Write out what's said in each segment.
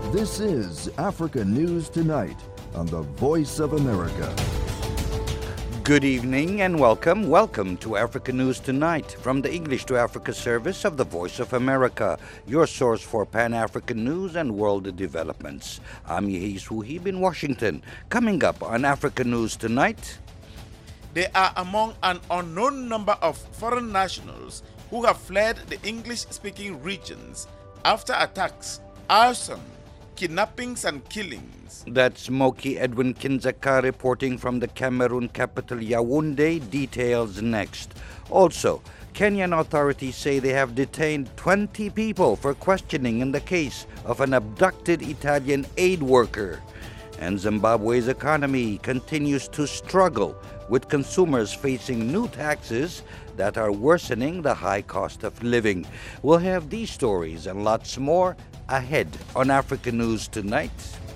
This is Africa News Tonight on the Voice of America. Good evening and welcome. Welcome to Africa News Tonight from the English to Africa service of the Voice of America, your source for Pan-African news and world developments. I'm Yehis Wuhib in Washington. Coming up on Africa News Tonight. They are among an unknown number of foreign nationals who have fled the English-speaking regions after attacks, arson, kidnappings and killings. That's Moki Edwin Kindzeka reporting from the Cameroon capital Yaoundé. Details next. Also, Kenyan authorities say they have detained 20 people for questioning in the case of an abducted Italian aid worker. And Zimbabwe's economy continues to struggle with consumers facing new taxes that are worsening the high cost of living. We'll have these stories and lots more ahead on Africa News Tonight.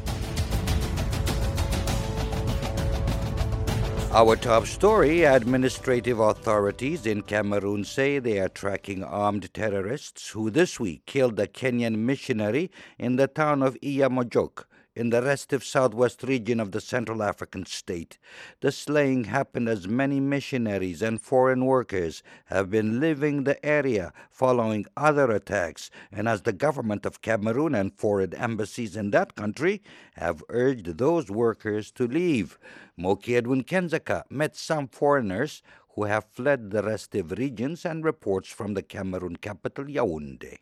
Our top story: administrative authorities in Cameroon say they are tracking armed terrorists who this week killed a Kenyan missionary in the town of Iyamojok in the restive southwest region of the Central African state. The slaying happened as many missionaries and foreign workers have been leaving the area following other attacks, and as the government of Cameroon and foreign embassies in that country have urged those workers to leave. Moki Edwin Kindzeka met some foreigners who have fled the restive regions and reports from the Cameroon capital, Yaoundé.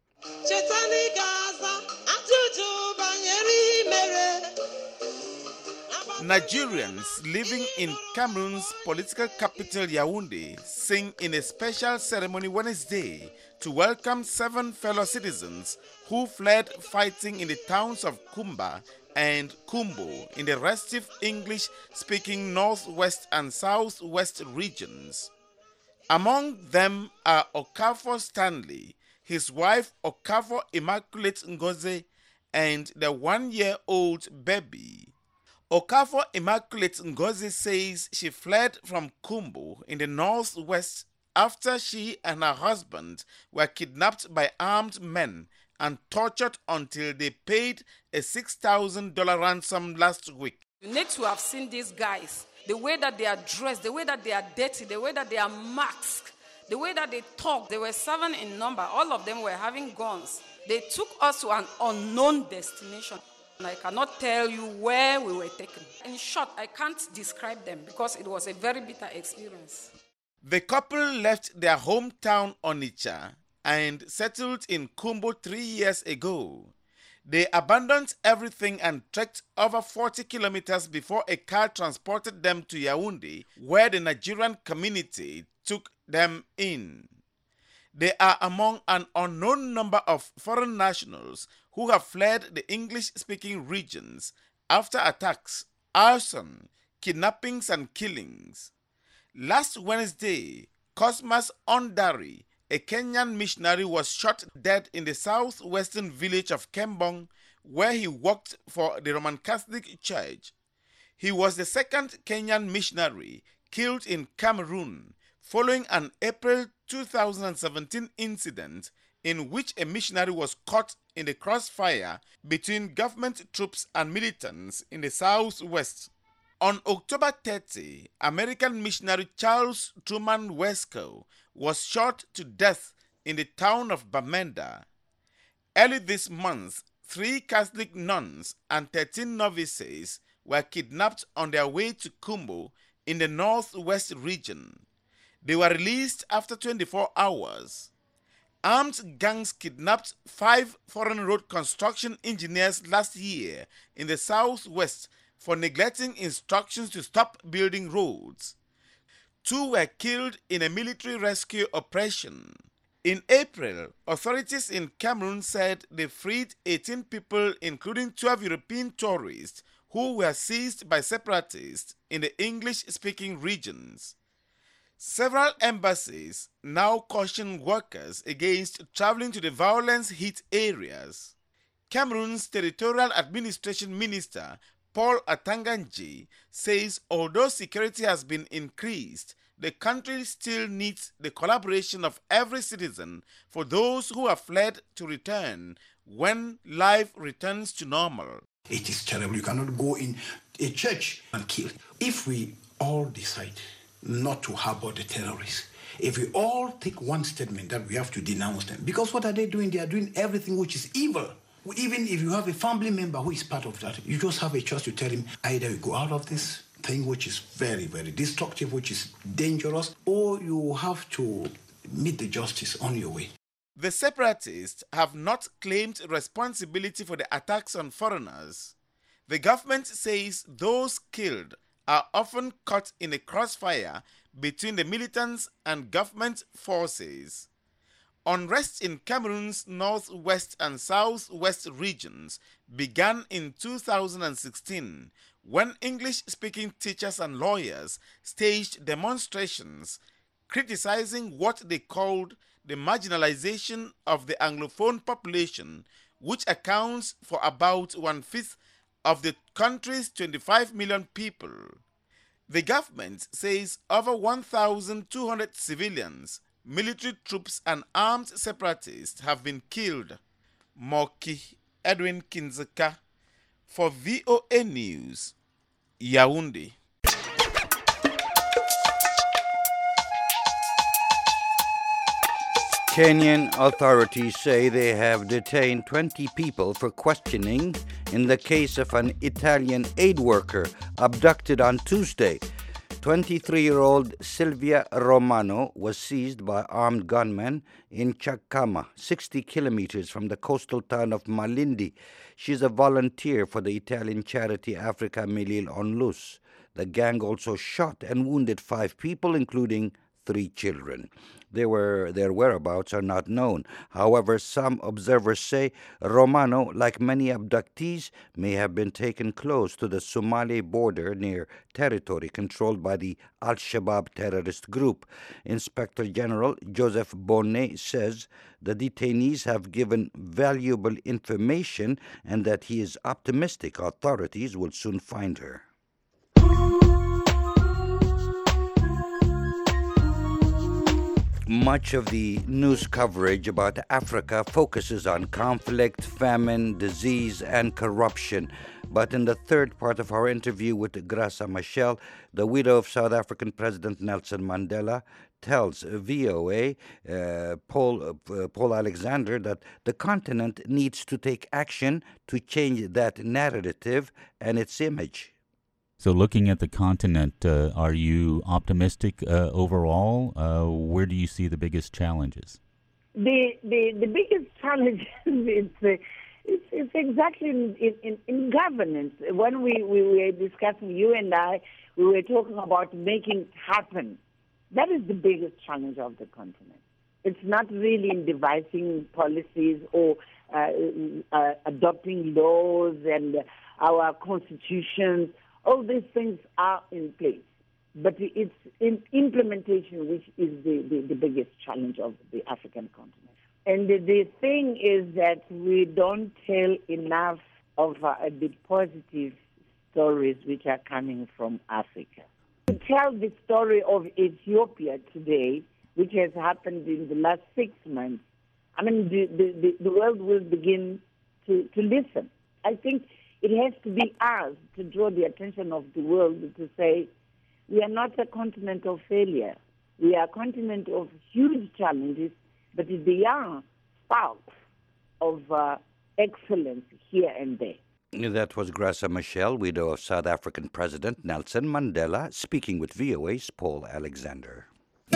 Nigerians living in Cameroon's political capital Yaoundé sing in a special ceremony Wednesday to welcome 7 fellow citizens who fled fighting in the towns of Kumba and Kumbo in the restive English-speaking northwest and southwest regions. Among them are Okafor Stanley, his wife Okafor Immaculate Ngozi, and the 1-year-old baby. Okafor Immaculate Ngozi says she fled from Kumbo in the northwest after she and her husband were kidnapped by armed men and tortured until they paid a $6,000 ransom last week. You need to have seen these guys, the way that they are dressed, the way that they are dirty, the way that they are masked, the way that they talk. They were 7 in number. All of them were having guns. They took us to an unknown destination. And I cannot tell you where we were taken. In short, I can't describe them because it was a very bitter experience. The couple left their hometown Onitsha and settled in Kumbo 3 years ago. They abandoned everything and trekked over 40 kilometers before a car transported them to Yaoundé, where the Nigerian community took them in. They are among an unknown number of foreign nationals who have fled the English-speaking regions after attacks, arson, kidnappings and killings. Last Wednesday, Cosmas Ondari, a Kenyan missionary, was shot dead in the southwestern village of Kembong, where he worked for the Roman Catholic Church. He was the second Kenyan missionary killed in Cameroon, following an April 2017 incident in which a missionary was caught in the crossfire between government troops and militants in the southwest. On October 30, American missionary Charles Truman Wesco was shot to death in the town of Bamenda. Early this month, 3 Catholic nuns and 13 novices were kidnapped on their way to Kumbo in the northwest region. They were released after 24 hours. Armed gangs kidnapped 5 foreign road construction engineers last year in the southwest for neglecting instructions to stop building roads. 2 were killed in a military rescue operation. In April, authorities in Cameroon said they freed 18 people, including 12 European tourists, who were seized by separatists in the English-speaking regions. Several embassies now caution workers against traveling to the violence-hit areas. Cameroon's Territorial Administration Minister Paul Atanganji says although security has been increased, the country still needs the collaboration of every citizen for those who have fled to return when life returns to normal. It is terrible. You cannot go in a church and kill. If we all decide not to harbor the terrorists, if we all take one statement that we have to denounce them, because what are they doing? They are doing everything which is evil. Even if you have a family member who is part of that, you just have a choice to tell him either you go out of this thing which is very, very destructive, which is dangerous, or you have to meet the justice on your way. The separatists have not claimed responsibility for the attacks on foreigners. The government says those killed are often caught in a crossfire between the militants and government forces. Unrest in Cameroon's northwest and southwest regions began in 2016 when English-speaking teachers and lawyers staged demonstrations criticizing what they called the marginalization of the Anglophone population, which accounts for about 1/5 of the country's 25 million people. The government says over 1,200 civilians, military troops and armed separatists have been killed. Moki Edwin Kinzeka for VOA News, Yaoundé. Kenyan authorities say they have detained 20 people for questioning in the case of an Italian aid worker abducted on Tuesday. 23-year-old Silvia Romano was seized by armed gunmen in Chakama, 60 kilometers from the coastal town of Malindi. She's a volunteer for the Italian charity Africa Melil Onlus. The gang also shot and wounded 5 people, including 3 children. Their whereabouts are not known. However, some observers say Romano, like many abductees, may have been taken close to the Somali border near territory controlled by the Al-Shabaab terrorist group. Inspector General Joseph Bonnet says the detainees have given valuable information and that he is optimistic authorities will soon find her. Much of the news coverage about Africa focuses on conflict, famine, disease, and corruption. But in the third part of our interview with Graça Machel, the widow of South African President Nelson Mandela, tells VOA, Paul Alexander, that the continent needs to take action to change that narrative and its image. So looking at the continent, are you optimistic overall? Where do you see the biggest challenges? The biggest challenge is exactly in governance. When we were discussing, you and I, we were talking about making it happen. That is the biggest challenge of the continent. It's not really in devising policies or adopting laws and our constitutions. All these things are in place, but it's in implementation which is the biggest challenge of the African continent. And the thing is that we don't tell enough of the positive stories which are coming from Africa. To tell the story of Ethiopia today, which has happened in the last 6 months, I mean, the world will begin to listen. I think it has to be us to draw the attention of the world to say, we are not a continent of failure. We are a continent of huge challenges, but they are sparks of excellence here and there. That was Graça Machel, widow of South African President Nelson Mandela, speaking with VOA's Paul Alexander.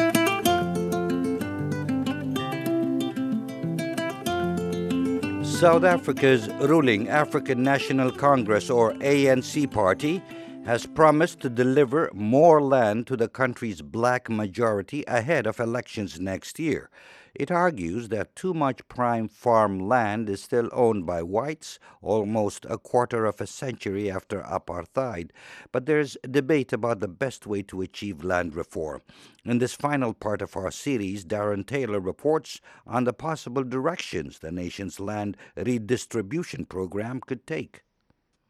South Africa's ruling African National Congress, or ANC party, has promised to deliver more land to the country's black majority ahead of elections next year. It argues that too much prime farm land is still owned by whites almost a quarter of a century after apartheid, but there's debate about the best way to achieve land reform. In this final part of our series, Darren Taylor reports on the possible directions the nation's land redistribution program could take.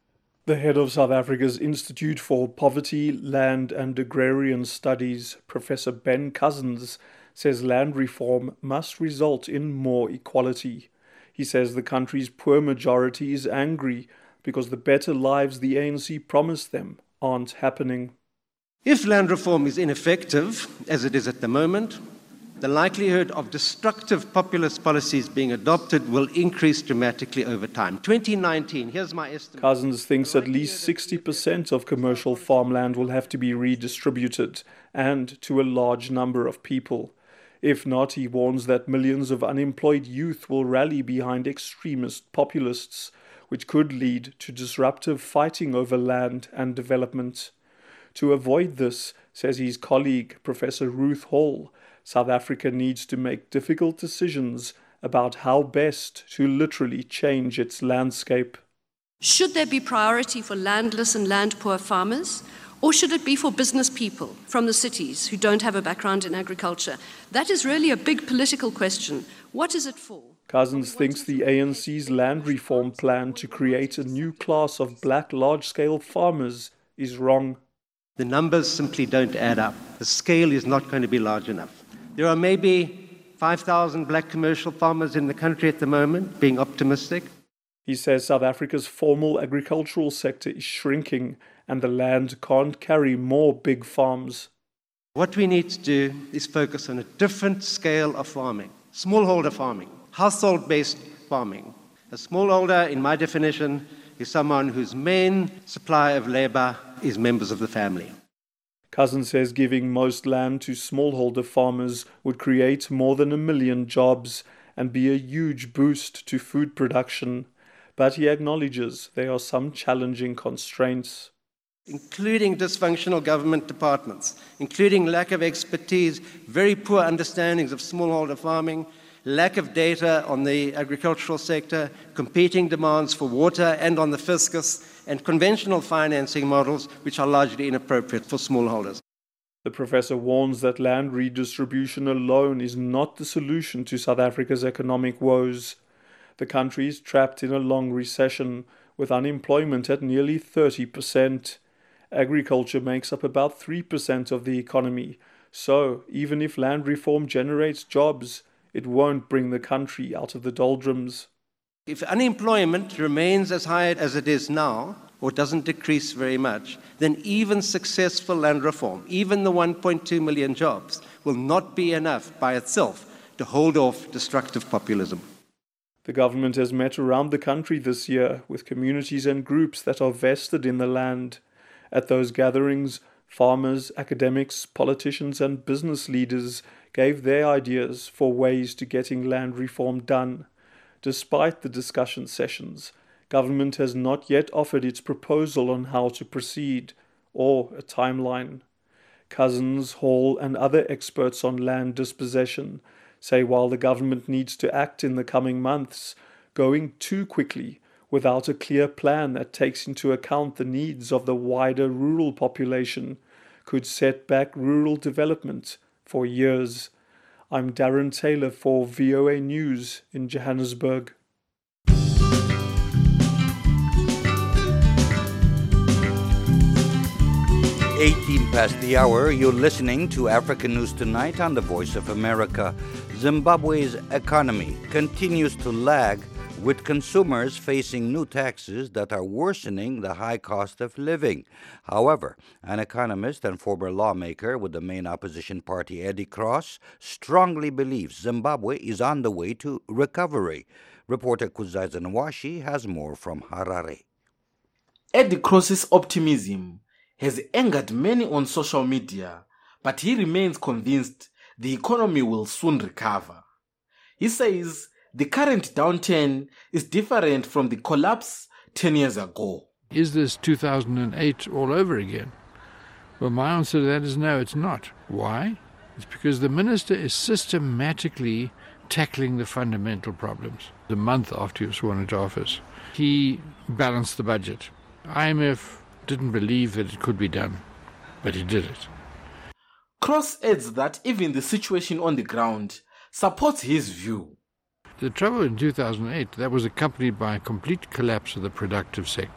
The head of South Africa's Institute for Poverty, Land and Agrarian Studies, Professor Ben Cousins, says land reform must result in more equality. He says the country's poor majority is angry because the better lives the ANC promised them aren't happening. If land reform is ineffective, as it is at the moment, the likelihood of destructive populist policies being adopted will increase dramatically over time. 2019, here's my estimate. Cousins thinks at least 60% of commercial farmland will have to be redistributed, and to a large number of people. If not, he warns that millions of unemployed youth will rally behind extremist populists, which could lead to disruptive fighting over land and development. To avoid this, says his colleague, Professor Ruth Hall, South Africa needs to make difficult decisions about how best to literally change its landscape. Should there be priority for landless and land-poor farmers? Or should it be for business people from the cities who don't have a background in agriculture? That is really a big political question. What is it for? Cousins thinks the ANC's land reform plan to create a new class of black large-scale farmers is wrong. The numbers simply don't add up. The scale is not going to be large enough. There are maybe 5,000 black commercial farmers in the country at the moment, being optimistic. He says South Africa's formal agricultural sector is shrinking and the land can't carry more big farms. What we need to do is focus on a different scale of farming. Smallholder farming, household-based farming. A smallholder, in my definition, is someone whose main supply of labor is members of the family. Cousins says giving most land to smallholder farmers would create more than 1 million jobs and be a huge boost to food production. But he acknowledges there are some challenging constraints. Including dysfunctional government departments, including lack of expertise, very poor understandings of smallholder farming, lack of data on the agricultural sector, competing demands for water and on the fiscus, and conventional financing models which are largely inappropriate for smallholders. The professor warns that land redistribution alone is not the solution to South Africa's economic woes. The country is trapped in a long recession, with unemployment at nearly 30%. Agriculture makes up about 3% of the economy, so even if land reform generates jobs, it won't bring the country out of the doldrums. If unemployment remains as high as it is now, or doesn't decrease very much, then even successful land reform, even the 1.2 million jobs, will not be enough by itself to hold off destructive populism. The government has met around the country this year with communities and groups that are vested in the land. At those gatherings, farmers, academics, politicians and business leaders gave their ideas for ways to getting land reform done. Despite the discussion sessions, government has not yet offered its proposal on how to proceed, or a timeline. Cousins, Hall and other experts on land dispossession say while the government needs to act in the coming months, going too quickly without a clear plan that takes into account the needs of the wider rural population could set back rural development for years. I'm Darren Taylor for VOA News in Johannesburg. 18 past the hour, you're listening to African News Tonight on the Voice of America. Zimbabwe's economy continues to lag, with consumers facing new taxes that are worsening the high cost of living. However, an economist and former lawmaker with the main opposition party, Eddie Cross, strongly believes Zimbabwe is on the way to recovery. Reporter Kuzaisa Nwashi has more from Harare. Eddie Cross's optimism has angered many on social media, but he remains convinced the economy will soon recover. He says the current downturn is different from the collapse 10 years ago. Is this 2008 all over again? Well, my answer to that is no, it's not. Why? It's because the minister is systematically tackling the fundamental problems. The month after he was sworn into office, he balanced the budget. IMF didn't believe that it could be done, but he did it. Cross adds that even the situation on the ground supports his view. The trouble in 2008, that was accompanied by a complete collapse of the productive sector.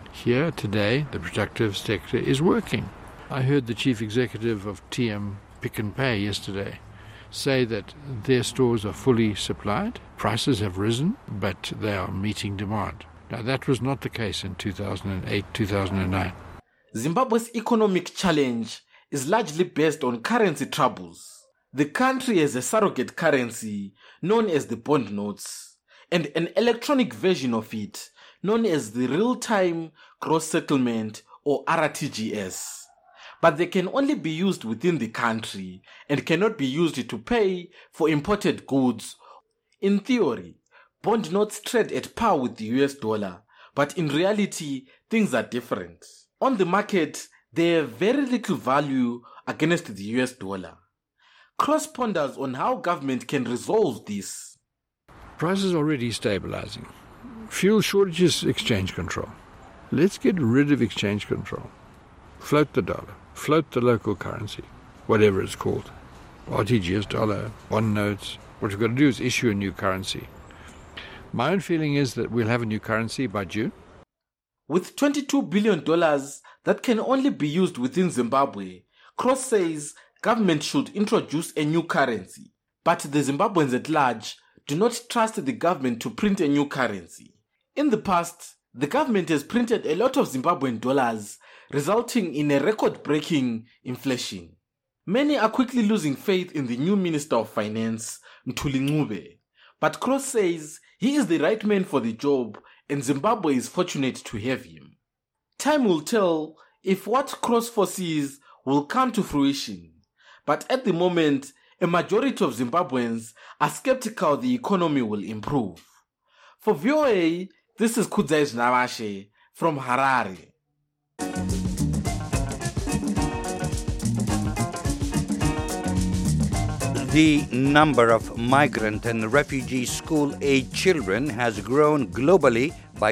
Here today, the productive sector is working. I heard the chief executive of TM Pick n Pay yesterday say that their stores are fully supplied. Prices have risen, but they are meeting demand. Now, that was not the case in 2008, 2009. Zimbabwe's economic challenge is largely based on currency troubles. The country has a surrogate currency known as the bond notes and an electronic version of it known as the real-time gross settlement or RTGS. But they can only be used within the country and cannot be used to pay for imported goods. In theory, bond notes trade at par with the US dollar, but in reality, things are different. On the market, they have very little value against the US dollar. Cross ponders on how government can resolve this. Prices are already stabilizing. Fuel shortages, exchange control. Let's get rid of exchange control. Float the dollar, float the local currency, whatever it's called. RTGS dollar, bond notes. What we've got to do is issue a new currency. My own feeling is that we'll have a new currency by June. With $22 billion that can only be used within Zimbabwe, Cross says government should introduce a new currency. But the Zimbabweans at large do not trust the government to print a new currency. In the past, the government has printed a lot of Zimbabwean dollars, resulting in a record-breaking inflation. Many are quickly losing faith in the new Minister of Finance, Mthuli Ncube. But Cross says he is the right man for the job and Zimbabwe is fortunate to have him. Time will tell if what Cross foresees will come to fruition. But at the moment, a majority of Zimbabweans are skeptical the economy will improve. For VOA, this is Kudzai Navashe from Harare. The number of migrant and refugee school-age children has grown globally by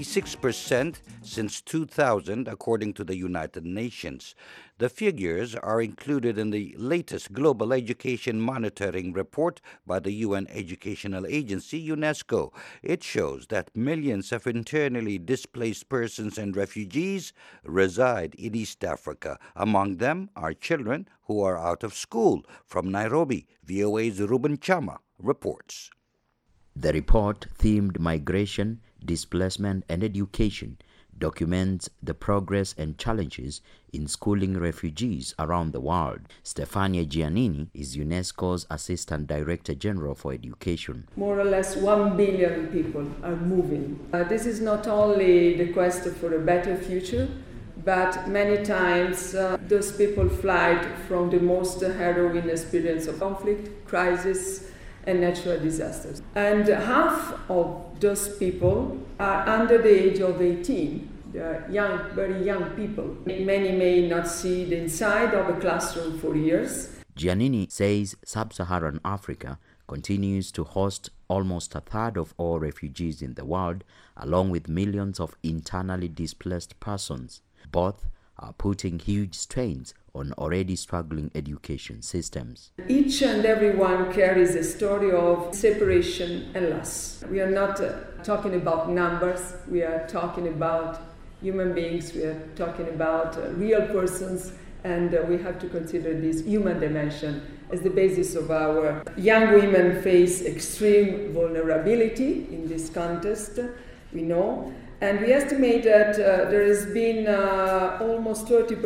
26% since 2000, according to the United Nations. The figures are included in the latest Global Education Monitoring Report by the UN Educational Agency, UNESCO. It shows that millions of internally displaced persons and refugees reside in East Africa. Among them are children who are out of school. From Nairobi, VOA's Ruben Chama reports. The report, themed Migration, Displacement and Education, documents the progress and challenges in schooling refugees around the world. Stefania Giannini is UNESCO's Assistant Director General for Education. More or less 1 billion people are moving. This is not only the quest for a better future, but many times those people fly from the most harrowing experience of conflict, crisis, and natural disasters. And half of those people are under the age of 18. They are young, very young people. Many may not see the inside of a classroom for years. Giannini says sub-Saharan Africa continues to host almost a third of all refugees in the world, along with millions of internally displaced persons. Both are putting huge strains on already struggling education systems. Each and every one carries a story of separation and loss. We are not talking about numbers, we are talking about human beings, we are talking about real persons, and we have to consider this human dimension as the basis of our. Young women face extreme vulnerability in this context, we know. And we estimate that there has been almost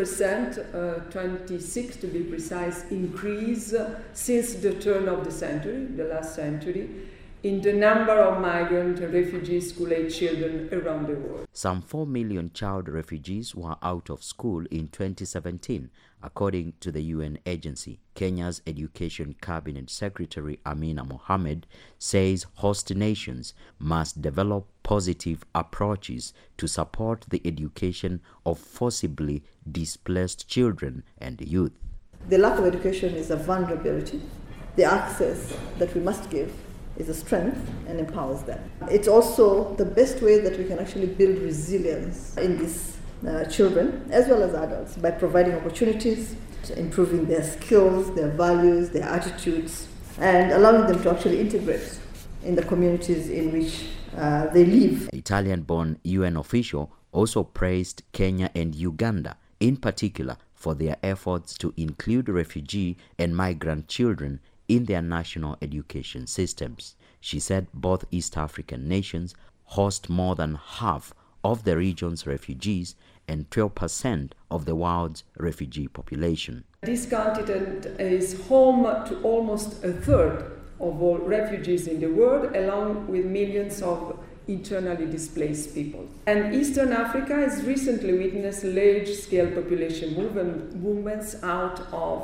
30%, 26 to be precise, increase since the turn of the century, the last century, in the number of migrant and refugee school-age children around the world. Some 4 million child refugees were out of school in 2017, according to the UN agency. Kenya's Education Cabinet Secretary Amina Mohamed says host nations must develop positive approaches to support the education of forcibly displaced children and youth. The lack of education is a vulnerability. The access that we must give is a strength and empowers them. It's also the best way that we can actually build resilience in these children as well as adults by providing opportunities, improving their skills, their values, their attitudes, and allowing them to actually integrate in the communities in which they live. Italian-born UN official also praised Kenya and Uganda, in particular, for their efforts to include refugee and migrant children in their national education systems. She said both East African nations host more than half of the region's refugees and 12% of the world's refugee population. This continent is home to almost a third of all refugees in the world, along with millions of internally displaced people. And Eastern Africa has recently witnessed large-scale population movements out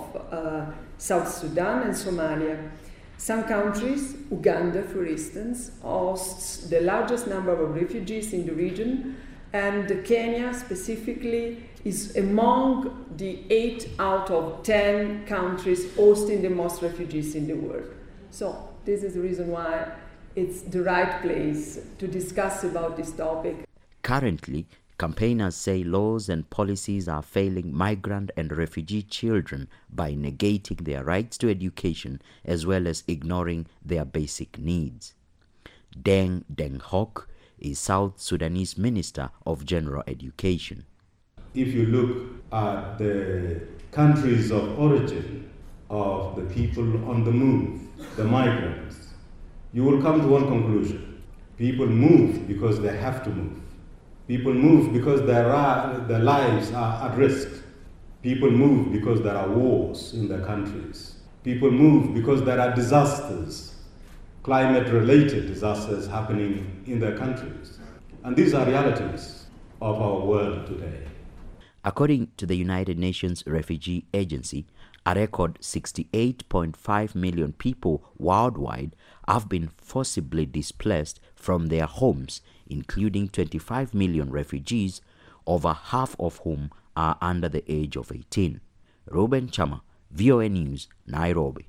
of South Sudan and Somalia. Some countries, Uganda for instance, hosts the largest number of refugees in the region, and Kenya specifically is among the 8 out of 10 countries hosting the most refugees in the world. So this is the reason why it's the right place to discuss about this topic. Currently, campaigners say laws and policies are failing migrant and refugee children by negating their rights to education as well as ignoring their basic needs. Deng Hock is South Sudanese Minister of General Education. If you look at the countries of origin of the people on the move, the migrants, you will come to one conclusion. People move because they have to move. People move because their lives are at risk. People move because there are wars in their countries. People move because there are disasters, climate-related disasters happening in their countries. And these are realities of our world today. According to the United Nations Refugee Agency, a record 68.5 million people worldwide have been forcibly displaced from their homes, including 25 million refugees, over half of whom are under the age of 18. Ruben Chama, VOA News, Nairobi.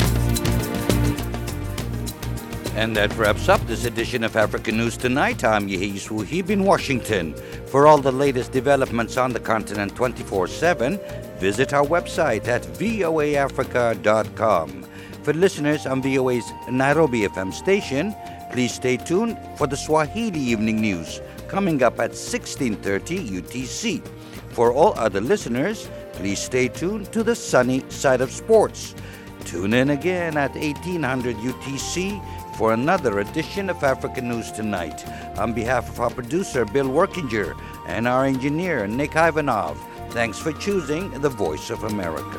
And that wraps up this edition of African News Tonight. I'm Yehis Wuhib in Washington. For all the latest developments on the continent 24/7, visit our website at voaafrica.com. For listeners on VOA's Nairobi FM station, please stay tuned for the Swahili Evening News, coming up at 16:30 UTC. For all other listeners, please stay tuned to the sunny side of sports. Tune in again at 1800 UTC for another edition of African News Tonight. On behalf of our producer, Bill Workinger, and our engineer, Nick Ivanov, thanks for choosing the Voice of America.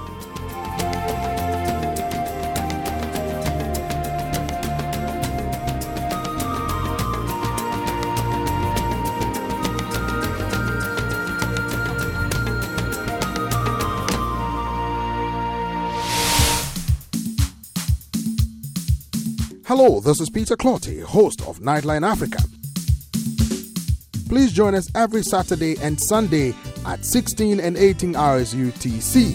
Hello, this is Peter Clotty, host of Nightline Africa. Please join us every Saturday and Sunday at 16 and 18 hours UTC.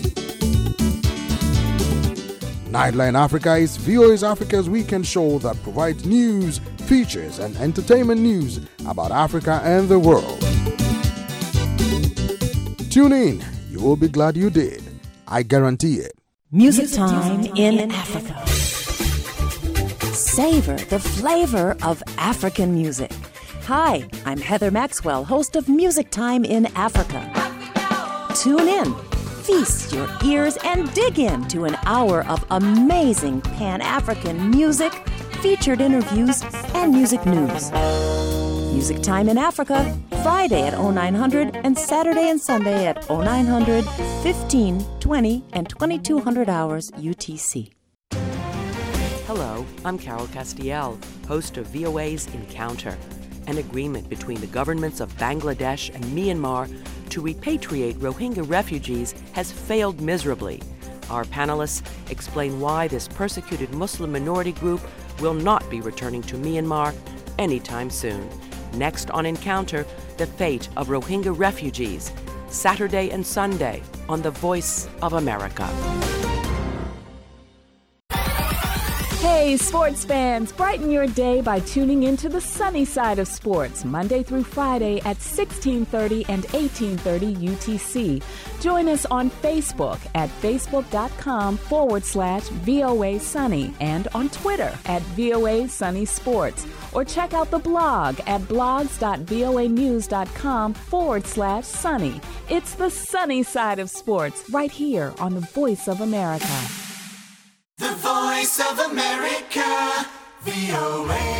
Nightline Africa is VOA's Africa's weekend show that provides news, features, and entertainment news about Africa and the world. Tune in. You will be glad you did. I guarantee it. Music Time in Africa. Savor the flavor of African music. Hi, I'm Heather Maxwell, host of Music Time in Africa. Tune in, feast your ears, and dig into an hour of amazing Pan-African music, featured interviews, and music news. Music Time in Africa, Friday at 0900 and Saturday and Sunday at 0900, 15, 20, and 2200 hours UTC. Hello, I'm Carol Castiel, host of VOA's Encounter. An agreement between the governments of Bangladesh and Myanmar to repatriate Rohingya refugees has failed miserably. Our panelists explain why this persecuted Muslim minority group will not be returning to Myanmar anytime soon. Next on Encounter, the fate of Rohingya refugees, Saturday and Sunday on The Voice of America. Hey, Hey, sports fans, brighten your day by tuning into the sunny side of sports, Monday through Friday at 16:30 and 18:30 UTC. Join us on Facebook at facebook.com/VOA Sunny and on Twitter at VOA Sunny Sports. Or check out the blog at blogs.voanews.com/sunny. It's the sunny side of sports right here on the Voice of America. The Voice of America, VOA.